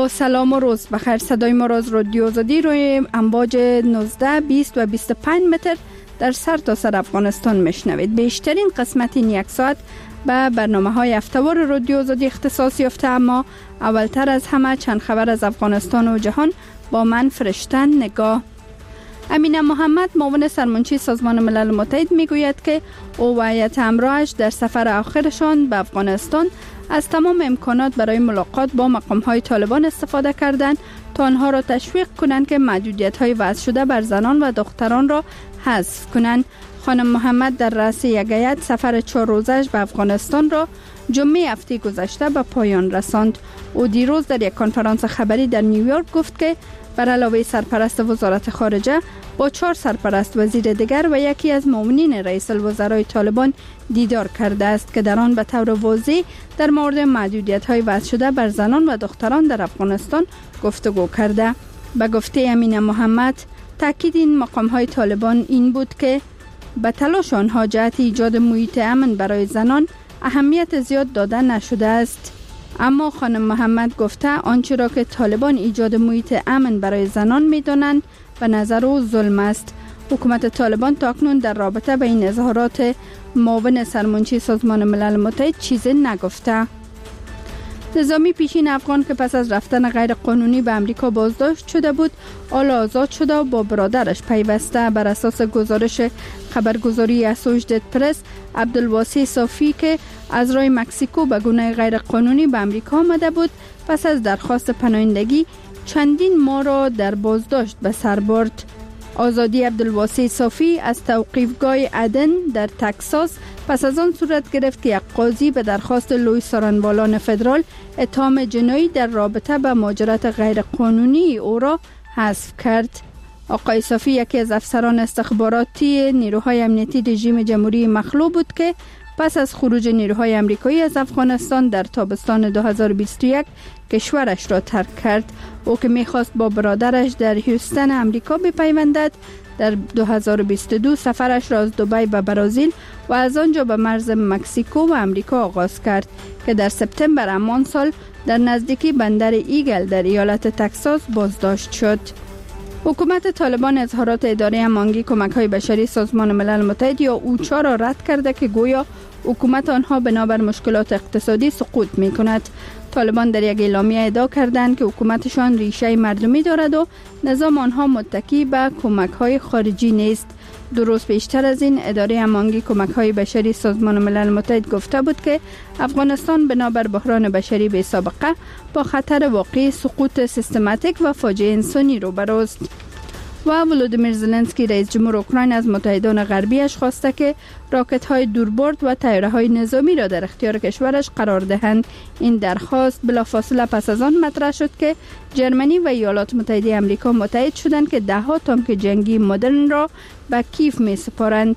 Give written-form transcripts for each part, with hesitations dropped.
با سلام و روز بخیر. صدای ما را از رادیو آزادی روی امواج 19، 20 و 25 متر در سرتاسر افغانستان میشنوید. بیشترین قسمت این یک ساعت به برنامه‌های هفته‌وار رادیو آزادی اختصاص یافته، اما اولتر از همه چند خبر از افغانستان و جهان با من فرشتن نگاه. امینه محمد، معاون سرمنشی سازمان ملل متحد، میگوید که او و هیئت همراهش در سفر آخرشان به افغانستان از تمام امکانات برای ملاقات با مقام‌های طالبان استفاده کردند تا آنها را تشویق کنند که محدودیت‌های وضع شده بر زنان و دختران را حذف کنند. خانم محمد در رأس یک هیئت سفر 4 روزه‌اش به افغانستان را جمعه هفته گذشته به پایان رساند. او دیروز در یک کنفرانس خبری در نیویورک گفت که بر علاوه سرپرست وزارت خارجه با 4 سرپرست وزیر دیگر و یکی از معاونین رئیس الوزرای طالبان دیدار کرده است که در آن به طور واضح در مورد محدودیت‌های وضع شده بر زنان و دختران در افغانستان گفتگو کرده. به گفته امینه محمد، تاکید این مقام‌های طالبان این بود که به تلاش آنها جهت ایجاد محیط امن برای زنان اهمیت زیاد داده نشده است. اما خانم محمد گفته آنچه را که طالبان ایجاد محیط امن برای زنان می‌دانند به نظر او ظلم است. حکومت طالبان تاکنون در رابطه با این اظهارات معاون سرمنشی سازمان ملل متحد چیزی نگفته. نظامی پیشین افغان که پس از رفتن غیر قانونی به امریکا بازداشت شده بود، حالا آزاد شده و با برادرش پیوسته. بر اساس گزارش خبرگزاری اسوشیتد پرس، عبدالواسی صافی که از راه مکزیکو به گونه غیر قانونی به امریکا آمده بود، پس از درخواست پناهندگی چندین ماه را در بازداشت به سر برد. آزادی عبدالواسی صافی از توقیفگاه عدن در تکساس پس از آن صورت گرفت که یک قاضی به درخواست لوی سارنبالان فدرال اتهام جنایی در رابطه با مهاجرت غیر قانونی او را حذف کرد. آقای صافی یکی از افسران استخباراتی نیروهای امنیتی رژیم جمهوری مخلوع بود که پس از خروج نیروهای آمریکایی از افغانستان در تابستان 2021 کشورش را ترک کرد. او که می‌خواست با برادرش در هیوستن آمریکا بپیوندد، در 2022 سفرش را از دبی به برزیل و از آنجا به مرز مکزیکو و آمریکا آغاز کرد که در سپتامبر همان سال در نزدیکی بندر ایگل در ایالت تکساس بازداشت شد. حکومت طالبان اظهارات اداره هماهنگی کمک‌های بشری سازمان ملل متحد یا اوچا را رد کرده که گویا حکومت آنها بنابر مشکلات اقتصادی سقوط می‌کند. طالبان در یک اعلامیه ادعا کردند که حکومتشان ریشه مردمی دارد و نظام آنها متکی به کمک‌های خارجی نیست. 2 روز پیشتر از این، اداره هماهنگی کمک‌های بشری سازمان ملل متحد گفته بود که افغانستان بنابر بحران بشری بی سابقه با خطر واقعی سقوط سیستماتیک و فاجعه انسانی روبروست. و ولودیمیر زلنسکی رئیس جمهور اوکراین از متحدان غربیش خواسته که راکت‌های دوربرد و طیاره‌های نظامی را در اختیار کشورش قرار دهند. این درخواست بلافاصله پس از آن مطرح شد که جرمنی و ایالات متحده آمریکا متحد شدند که 10 تانک جنگی مدرن را به کیف می‌سپارند.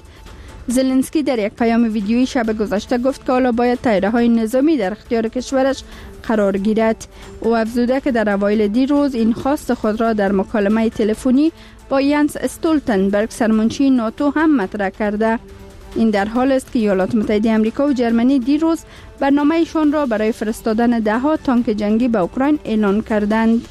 زلنسکی در یک پیام ویدیویی شب گذشته گفت که حالا باید طیاره‌های نظامی در اختیار کشورش قرار گیرد. او افزوده که در اوایل دیروز این خواست خود را در مکالمه تلفنی با ینس استولتنبرگ سرمنشی ناتو هم مطرح کرده. این در حال است که ایالات متحده آمریکا و جرمنی دیروز برنامه‌شان را برای فرستادن 10 تانک جنگی به اوکراین اعلان کردند.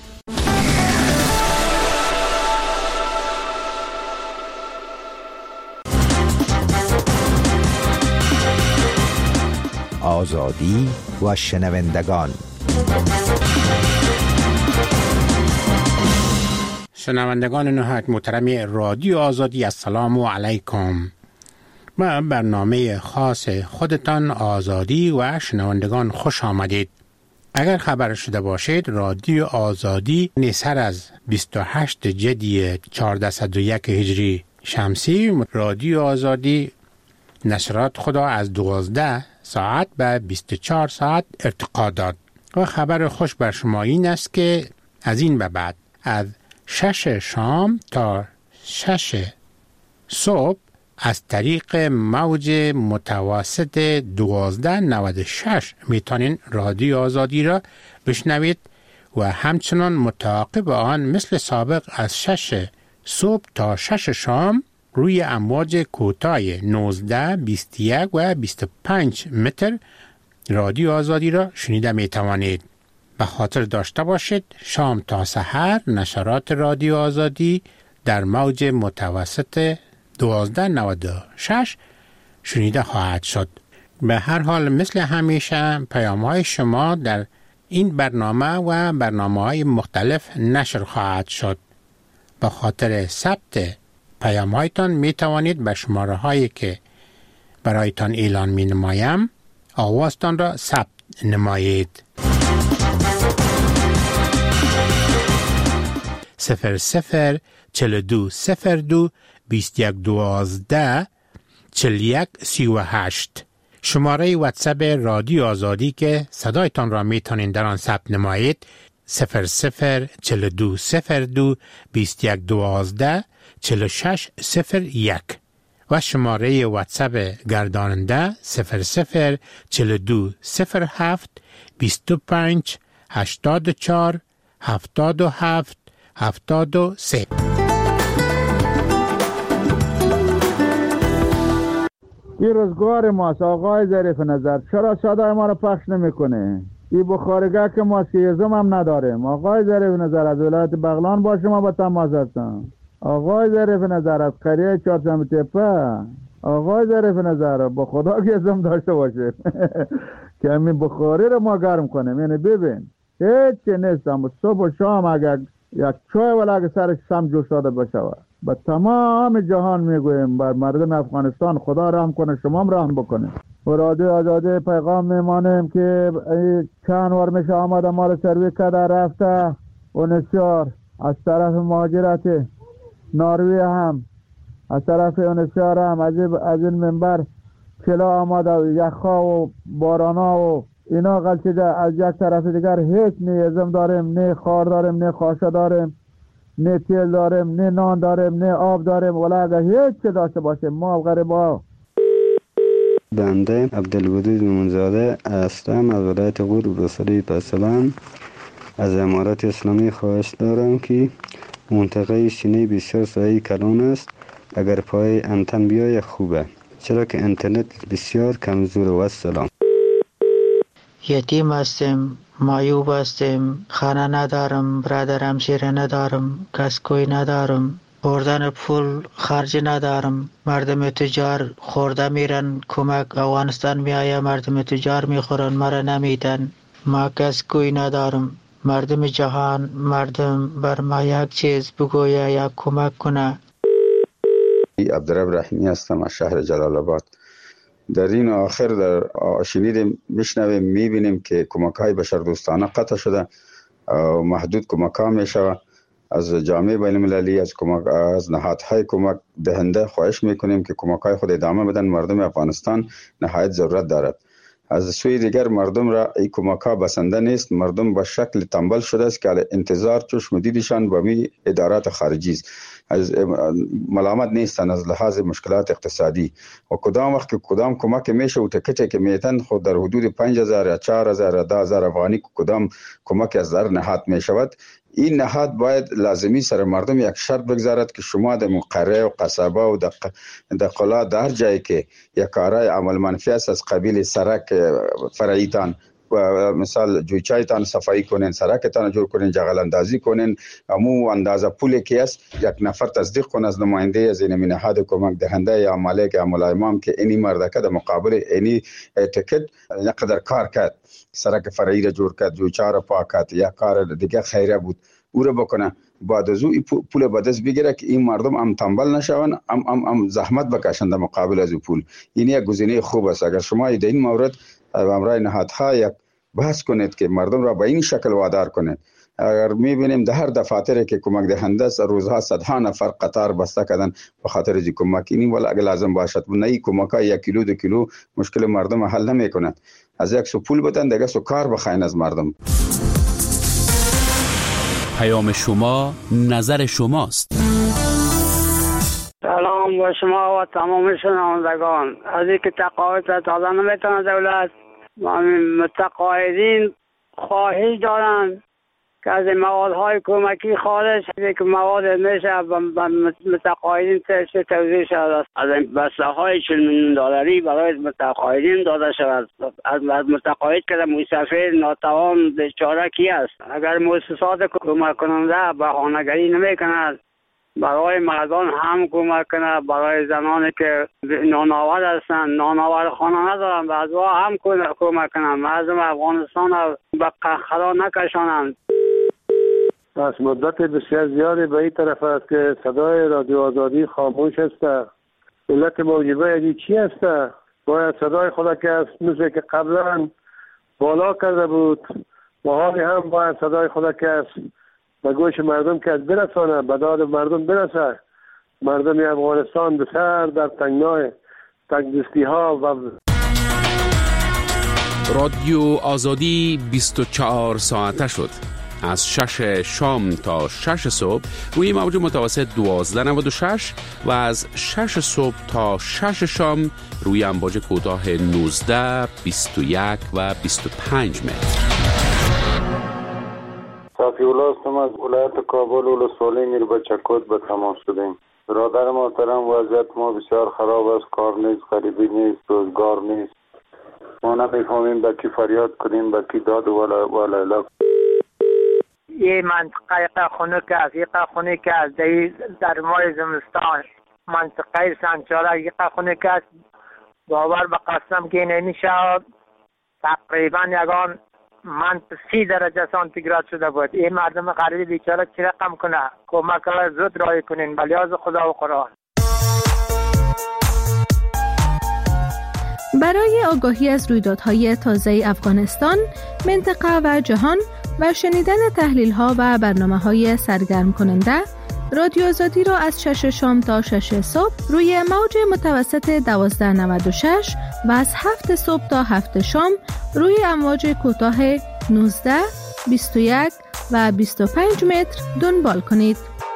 آزادی و شنوندگان. شنوندگان نهایت محترم رادیو آزادی، السلام علیکم. به برنامه خاص خودتان آزادی و شنوندگان خوش آمدید. اگر خبر شده باشید، رادیو آزادی سر از 28 جدی 1401 هجری شمسی، رادیو آزادی نشرات خدا از 12 ساعت به 24 ساعت ارتقا داد. و خبر خوش بر شما این است که از این به بعد از 6 شام تا 6 صبح از طریق موج متوسط 1296 میتونین رادیو آزادی را بشنوید و همچنان متعاقب آن مثل سابق از 6 صبح تا 6 شام روی امواج کوتاه 19، 21 و 25 متر رادیو آزادی را شنیده می توانید. به خاطر داشته باشید شام تا سحر نشرات رادیو آزادی در موج متوسط 1296 شنیده خواهد شد. به هر حال مثل همیشه پیام‌های شما در این برنامه و برنامه‌های مختلف نشر خواهد شد. به خاطر ثبت پیام‌هایتان می توانید به شماره‌هایی که برایتان اعلان می نمایم آوازتان را ثبت نمایید. 004221124138 شماره واتساپ رادیو آزادی که صدایتان را می توانید در آن ثبت نمایید 004221124601 و شماره واتساپ گرداننده 00420725847773. این روزگار ماست آقای ظریف نظر، چرا صدای ما رو پخش نمیکنه؟ این بخارگاه که ما سیزم هم نداریم. آقای ظریف نظر از ولایت بغلان با شما با تماس هستم. آقای ظریف نظر از قریه چهارشنبه تپه. آقای ظریف نظر با خدا که ازم داشته باشه که همین بخاری رو ما گرم کنیم. یعنی ببین هیچی نیستم، صبح و شام اگر یک چای ولی اگر سرش سم جوش داده باشه با تمام جهان میگویم بر مردم افغانستان خدا رحم کنه، شما هم رحم بکنه. و رادیو آزادی پیغام میمانیم که چند وار میشه آمده مال سرویس کده رفته و نسیار از طرف مهاجرت ناروی هم از طرف اونسیار هم از این منبر کلا آمده و یخها و بارانا و اینا غلطیده. از یک طرف دیگر هیچ نه ازم داریم، نه خار داریم، نه خاشه داریم، نه تیل داریم، نه نان داریم، نه آب داریم. ولی اگر هیچ چه داشته باشیم ما غریبا. بنده عبدالودود مومنزاده هستم از ولایت غور ولسوالی پسلان. از امارات اسلامی خواهش دارم که منطقه سینه بسیار سایه کلان است، اگر پای انتن بیای خوبه، چرا که اینترنت بسیار کمزور و السلام. یتیم هستیم، معیوب هستیم، خانه ندارم، برادرم شیره ندارم، کسکوی ندارم، بردن پول خرج ندارم. مردم تجار خورده میرن کمک افغانستان میآیه، مردم تجار میخورن مرا نمیدن. ما کسکوی ندارم. مردم جهان، مردم بر ما یک چیز بگویه، یک کمک کنه. عبدالرب رحیمی هستم از شهر جلال آباد. در این آخر در شنیدیم میشنویم میبینیم که کمک های بشردوستانه قطع شده و محدود کمک ها میشه. از جامعه بین المللی از نهادهای کمک دهنده خواهش میکنیم که کمک های خود ادامه بدن. مردم افغانستان نهایت ضرورت دارد. از سوی دیگر مردم را این کمک ها بسنده نیست. مردم به شکل تنبل شده است که انتظار چشم دیدشان به می ادارات خارجی است. از ملامت نیستن از لحاظ مشکلات اقتصادی و کدام وقت که کدام کمک میشه و تکتی که میتن خود در حدود 5000 یا 4000 یا 10000 افغانی کدام کمک از در نهاد میشود. این نهاد باید لازمی سر مردم یک شرط بگذارد که شما در قریه و قصبه و در قلا در جایی که یک کارای عمل منفی است از قبیل سرک فرعیتان و مثال جویچایتان صفایی کنین، سرکتان جور کنین، جغل اندازی کنین، امو اندازه پولی که است یک نفر تصدیق کنه از نماینده از این نهاد کمک دهنده یا مالک یا ملایمام که اینی مردکه در مقابل اینی تکت یقدر کار کرد، سرک فرعی را جور کرد، جویچا را پاک کرد، یا کار دیگه خیره بود او را بکنه، بعد از او پول به دست بگیره که این مردم هم تنبل نشون، هم زحمت بکشن در مقابل از پول. این یک گزینه خوب است. اگر شما در این مورد امرای نهادها یک بحث کنید که مردم را به این شکل وادار کنید. اگر میبینیم در هر دفاتری که کمک دهنده است روزها صدها نفر قطار بسته کردن به خاطر از کمک، این ولی اگر لازم باشد نه کمک های 1 کیلو 2 کیلو مشکل مردم حل نمیکند. از یک سو پول بدن دیگه سو کار بخواین از مردم. پیام شما نظر شماست. سلام با شما و تمام شنوندگان. از اینکه تقاعد تازه نمیتونه دولت و متقاعدین خواهش دارن که از موادهای کمکی خارج که مواد میشه به متقاعدین توزیع شود. از بسته های 40 میلیون دلاری برای متقاعدین داده شود. از متقاعد که مسافر ناتوان بیچاره کی است؟ اگر مؤسسات کمک کننده بهانه‌گری نمی‌کند برای مردان هم کمک کنه، برای زنانی که نانآور هستند نانآور خانه ندارند بعض هم کمک کنند، مردم افغانستان را به قهقرا نکشانند. از مدت بسیار زیادی به این طرف است که صدای رادیو آزادی خاموش است. ملت موجبه یعنی چی است؟ باید صدای خود که است مثل که قبلا بالا کرده بود و حالی هم باید صدای خود که است به گوش مردم که از برسانه، به داد مردم برسه. مردم افغانستان بسر در تنگنای تنگدستی ها و رادیو آزادی 24 ساعته شد. از 6 شام تا 6 صبح روی موج متوسط 1296 و از 6 صبح تا 6 شام روی امواج کوتاه 19، 21 و 25 متر. صافی الله هستم از ولایت کابل ولسوالی میربچکوت به تماس شدیم. برادر محترم وضعیت ما بسیار خراب است، کار نیست، غریبی نیست، روزگار نیست. ما نمیفهمیم به کی فریاد کنیم، به کی داد ولا یه منطقه خنک است، یک خنک است در ماه زمستان، منطقه سنگچاله یک خنک است. باور به قسم که نمیشه، تقریبا یگان من 30 درجه سانتیگراد شده بود. این مردم غریب بیچاره چی رقم کنه؟ کمک زود رای کنین به لیاز خدا و قرآن. برای آگاهی از رویدادهای تازه افغانستان، منطقه و جهان و شنیدن تحلیل‌ها و برنامه‌های سرگرم کننده، رادیو آزادی را از 6 شام تا 6 صبح روی موج متوسط 1296 و از 7 صبح تا 7 شام روی امواج کوتاه 19، 21 و 25 متر دنبال کنید.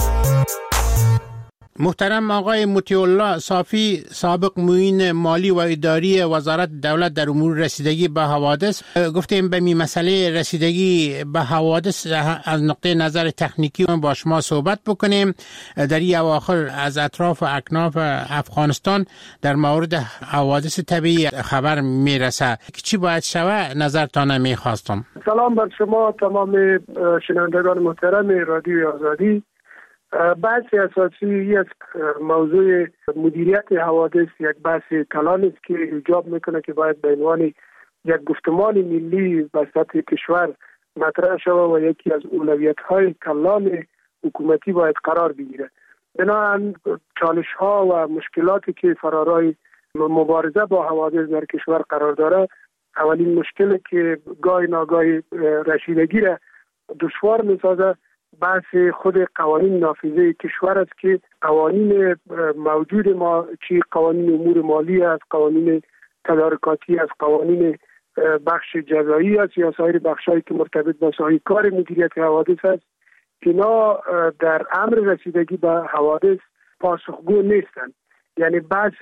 محترم آقای مطیع الله صافی، سابق معین مالی و اداری وزارت دولت در امور رسیدگی به حوادث، گفتیم به می مسئله رسیدگی به حوادث از نقطه نظر تکنیکی با شما صحبت بکنیم. در این اواخر از اطراف و اکناف افغانستان در مورد حوادث طبیعی خبر میرسه، چی باید شود؟ نظرتان میخواستم. سلام بر شما تمام شنوندگان محترم رادیو آزادی. بحث اساسی از موضوع مدیریت حوادث یک بحث کلان است که ایجاب میکنه که باید به عنوان یک گفتمان ملی به سطح کشور مطرح شود و یکی از اولویت‌های کلان حکومتی باید قرار بگیره. بنابراین چالش‌ها و مشکلاتی که فرارای مبارزه با حوادث در کشور قرار داره، اولین مشکلی که گاهی ناگاهی رسیدگی را دشوار می‌سازه بحث خود قوانین نافذه کشور است که قوانین موجود ما چی قوانین امور مالی است، قوانین تدارکاتی است، قوانین بخش جزایی است یا سایر بخشایی که مرتبط با سایر کار مدیریت حوادث است، اینا در امر رسیدگی به حوادث پاسخگو نیستند. یعنی بحث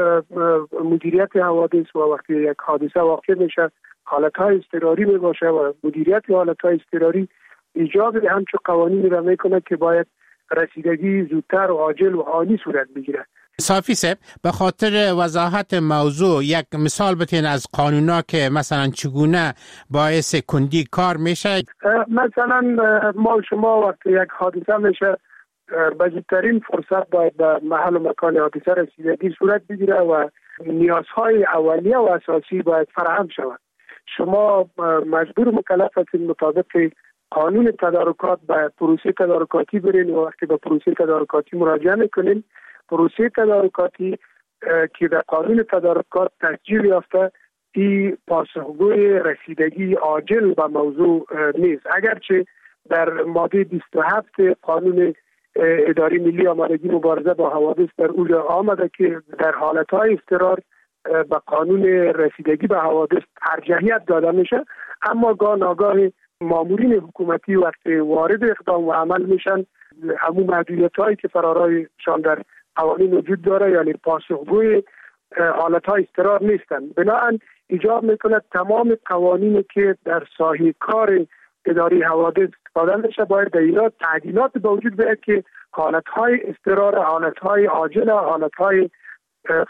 مدیریت حوادث و وقتی یک حادثه واقع میشه حالتهای اضطراری می باشه و مدیریت حالتهای اضطراری ایجاب همچون قوانینی را میکنه که باید رسیدگی زودتر و عاجل و آنی صورت بگیره. صافی صاحب، به خاطر وضاحت موضوع یک مثال بتین از قانونا که مثلا چگونه باعث کندی کار میشه؟ مثلا ما شما وقتی یک حادثه میشه به زودترین فرصت باید به محل و مکان حادثه رسیدگی صورت بگیره و نیازهای اولیه و اساسی باید فراهم شود. شما مجبور مکلف هستید مطابق قانون تدارکات به پروسه تدارکاتی برین و وقتی به پروسه تدارکاتی مراجعه میکنین، پروسه تدارکاتی که در قانون تدارکات تسجیل یافته این پاسخگوی رسیدگی عاجل به موضوع نیست، اگرچه در ماده 27 قانون اداره ملی آمادگی مبارزه با حوادث در اونجا آمده که در حالتهای اضطرار به قانون رسیدگی به حوادث ارجحیت داده میشه، اما گاه ناگاه مامورین حکومتی وقتی وارد اقدام و عمل میشن همون محدودیت‌هایی که فرارایشان در قوانین وجود داره یعنی پاسخگوی حالت‌های اضطرار نیستن. بنابراین ایجاب میکنه تمام قوانینی که در ساحه کار اداره حوادث استفاده میشه، باید در ایران تعدیلات به وجود بیاید که حالتهای اضطرار، حالتهای عاجل، حالتهای